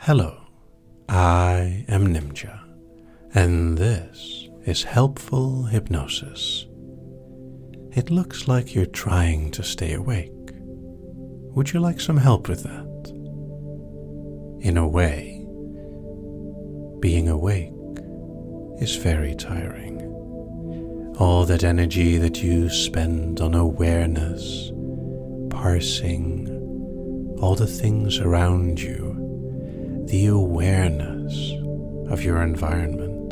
Hello, I am Nimja, and this is Helpful Hypnosis. It looks like you're trying to stay awake. Would you like some help with that? In a way, being awake is very tiring. All that energy that you spend on awareness, parsing all the things around you, the awareness of your environment.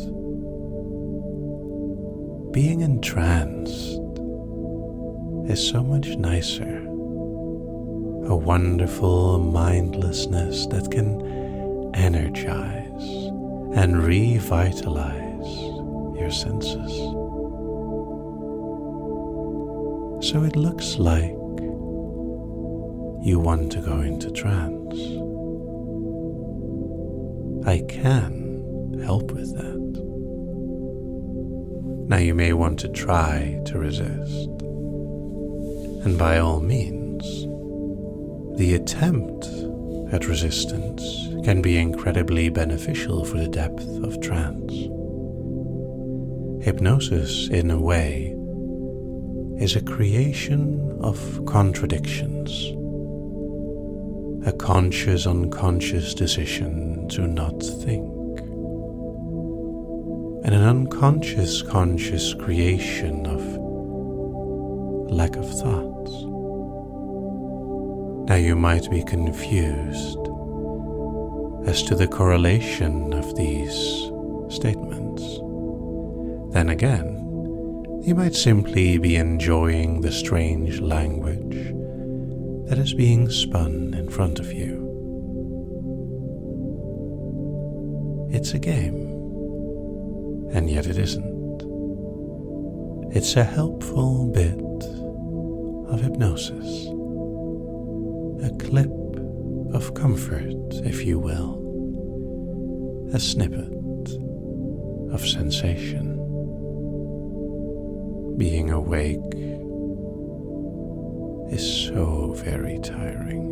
Being entranced is so much nicer. A wonderful mindlessness that can energize and revitalize your senses. So it looks like you want to go into trance. I can help with that. Now you may want to try to resist. And by all means, the attempt at resistance can be incredibly beneficial for the depth of trance. Hypnosis, in a way, is a creation of contradictions. A conscious-unconscious decision to not think, and an unconscious-conscious creation of lack of thoughts. Now you might be confused as to the correlation of these statements. Then again, you might simply be enjoying the strange language that is being spun in front of you. It's a game, and yet it isn't. It's a helpful bit of hypnosis, a clip of comfort, if you will, a snippet of sensation. Being awake is so very tiring.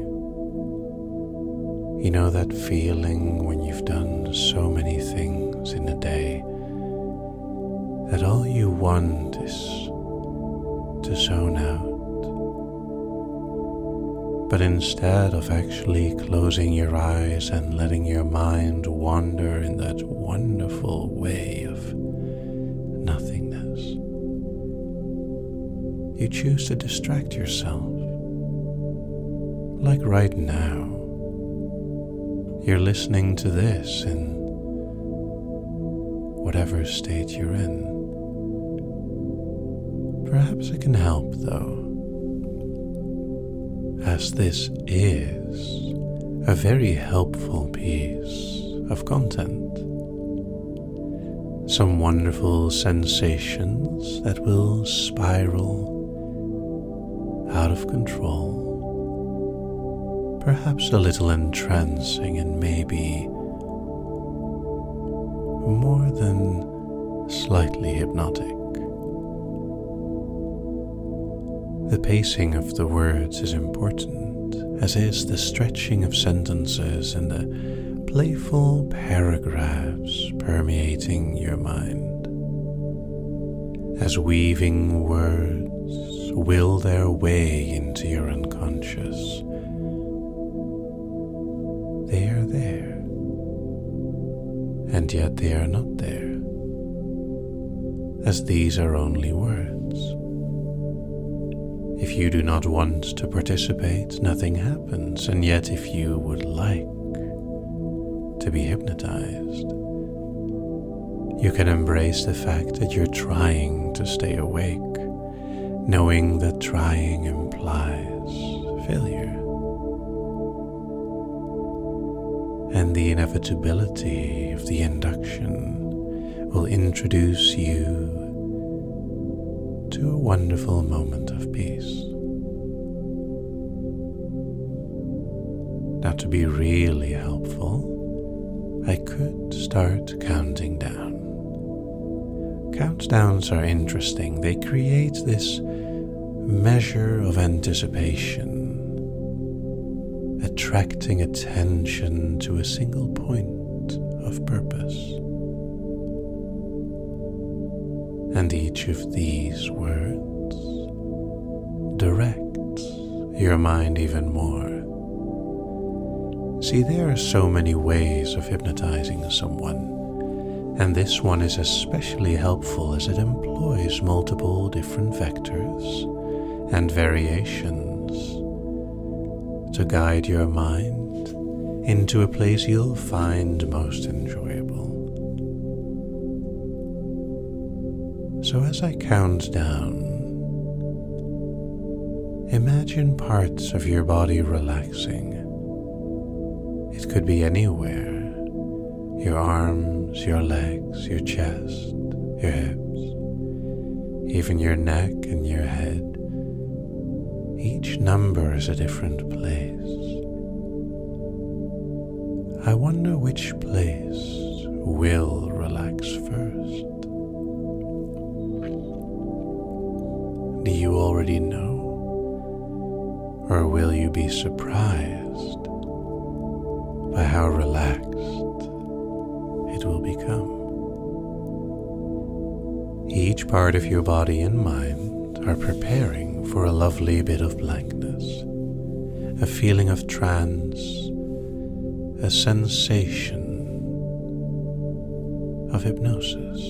You know that feeling when you've done so many things in a day that all you want is to zone out? But instead of actually closing your eyes and letting your mind wander in that wonderful way of nothingness, you choose to distract yourself. Like right now, you're listening to this in whatever state you're in. Perhaps it can help, though, as this is a very helpful piece of content. Some wonderful sensations that will spiral out of control. Perhaps a little entrancing and maybe more than slightly hypnotic. The pacing of the words is important, as is the stretching of sentences and the playful paragraphs permeating your mind. As weaving words will their way into your unconscious, they are there, and yet they are not there, as these are only words. If you do not want to participate, nothing happens, and yet if you would like to be hypnotized, you can embrace the fact that you're trying to stay awake, knowing that trying implies failure. And the inevitability of the induction will introduce you to a wonderful moment of peace. Now, to be really helpful, I could start counting down. Countdowns are interesting. They create this measure of anticipation, attracting attention to a single point of purpose. And each of these words directs your mind even more. See, there are so many ways of hypnotizing someone, and this one is especially helpful as it employs multiple different vectors and variations to guide your mind into a place you'll find most enjoyable. So as I count down, imagine parts of your body relaxing. It could be anywhere: your arms, your legs, your chest, your hips, even your neck and your head. Each number is a different place. I wonder which place will relax first. Do you already know? Or will you be surprised by how relaxed it will become? Each part of your body and mind are preparing for a lovely bit of blankness, a feeling of trance, a sensation of hypnosis.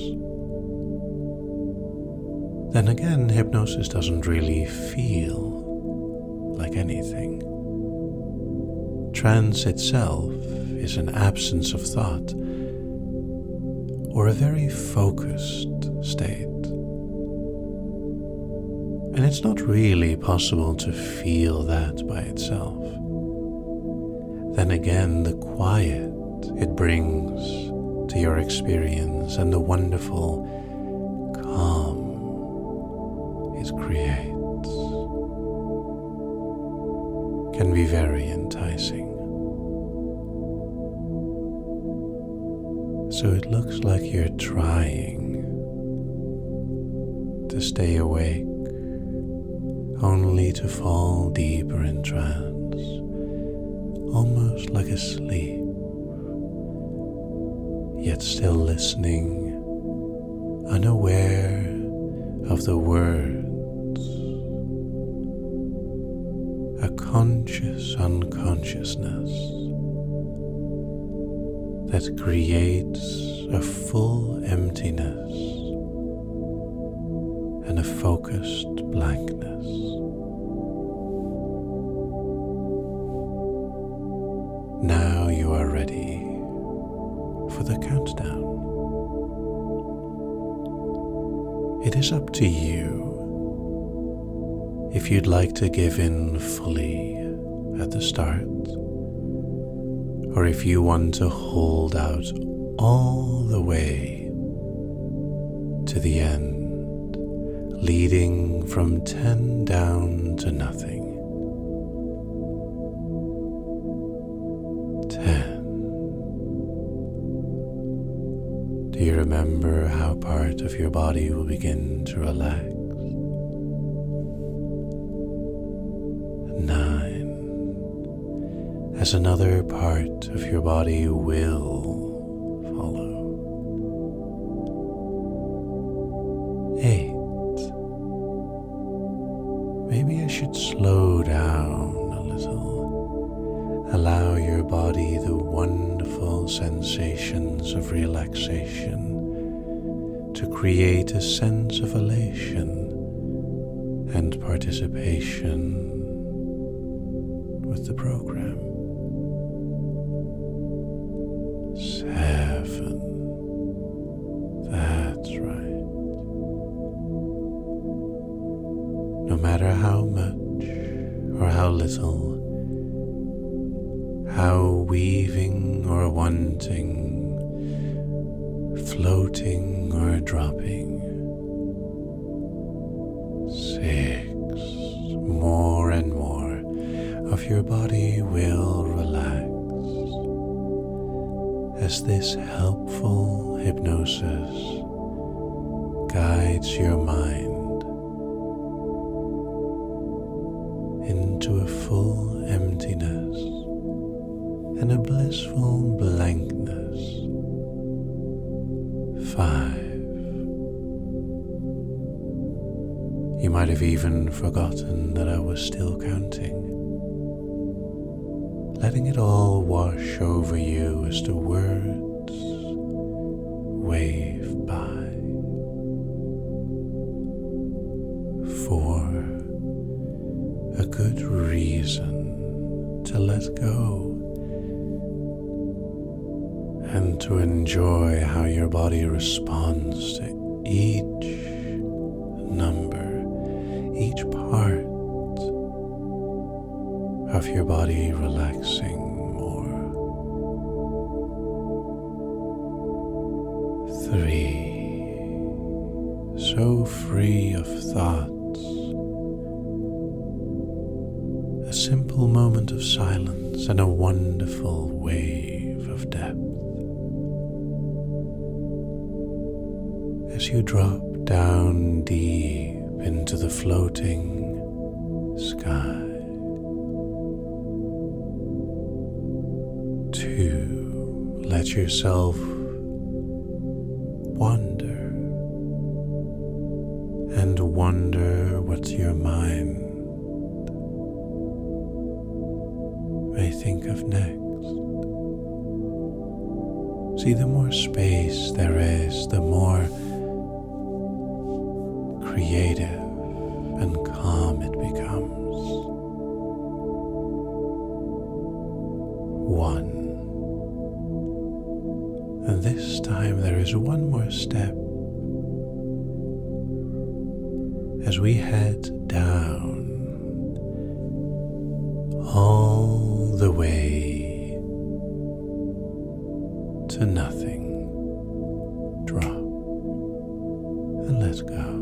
Then again, hypnosis doesn't really feel like anything. Trance itself is an absence of thought, or a very focused state. And it's not really possible to feel that by itself. Then again, the quiet it brings to your experience and the wonderful calm it creates can be very enticing. So it looks like you're trying to stay awake, only to fall deeper in trance, almost like asleep, yet still listening, unaware of the words, a conscious unconsciousness that creates a full emptiness and a focused blankness. Now you are ready for the countdown. It is up to you if you'd like to give in fully at the start, or if you want to hold out all the way to the end, leading from 10 down to nothing. 10. Do you remember how part of your body will begin to relax? 9. As another part of your body will follow. 8. Maybe I should slow down a little. Allow your body the wonderful sensations of relaxation to create a sense of elation and participation with the program. 7. That's right. No matter how much or how little, how weaving or wanting, floating or dropping. 6. More and more of your body will relax as this helpful hypnosis guides your mind into a full emptiness and a blissful blankness. 5. You might have even forgotten that I was still counting, letting it all wash over you as the words wave by. 4. A good reason to let go and to enjoy how your body responds to each number, each part of your body relaxing more. 3. So free of thoughts. A simple moment of silence and a wonderful wave of depth. As you drop down deep into the floating sky. 2. Let yourself wander and wonder what your mind may think of next. See, the more space there is, the more creative and calm it becomes. 1. And this time there is one more step as we head down all the way to nothing. Drop and let go.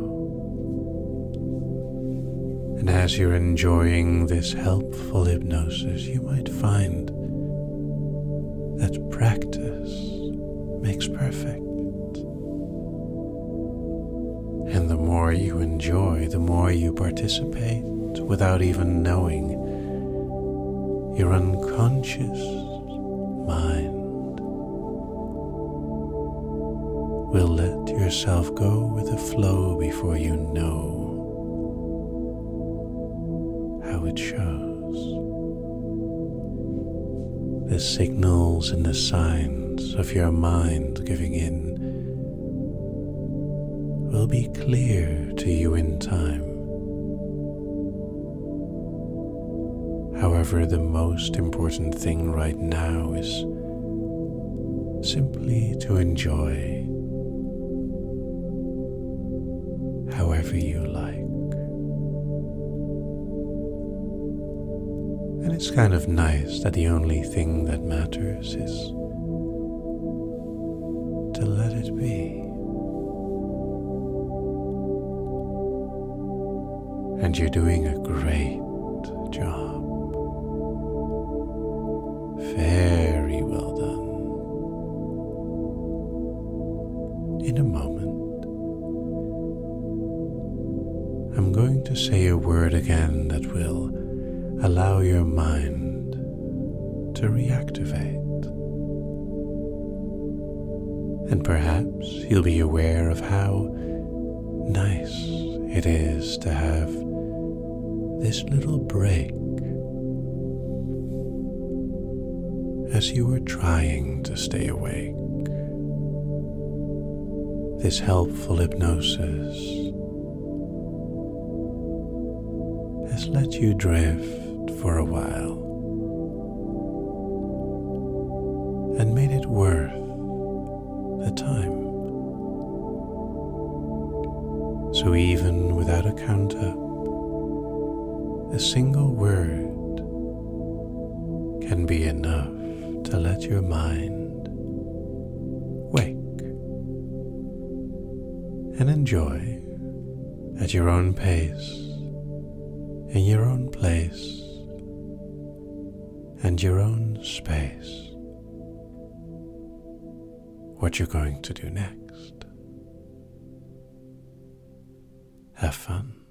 And as you're enjoying this helpful hypnosis, you might find that practice makes perfect. And the more you enjoy, the more you participate without even knowing. Your unconscious mind will let yourself go with the flow before you know how it shows. The signals and the signs of your mind giving in will be clear to you in time. However, the most important thing right now is simply to enjoy however you like. And it's kind of nice that the only thing that matters is to let it be. And you're doing a great job. Very well done. In a moment, I'm going to say a word again that will allow your mind to reactivate. And perhaps you'll be aware of how nice it is to have this little break as you were trying to stay awake. This helpful hypnosis has let you drift for a while and made it worth the time. So even without a count up, a single word can be enough to let your mind wake and enjoy at your own pace, in your own place, and your own space what you're going to do next. Have fun.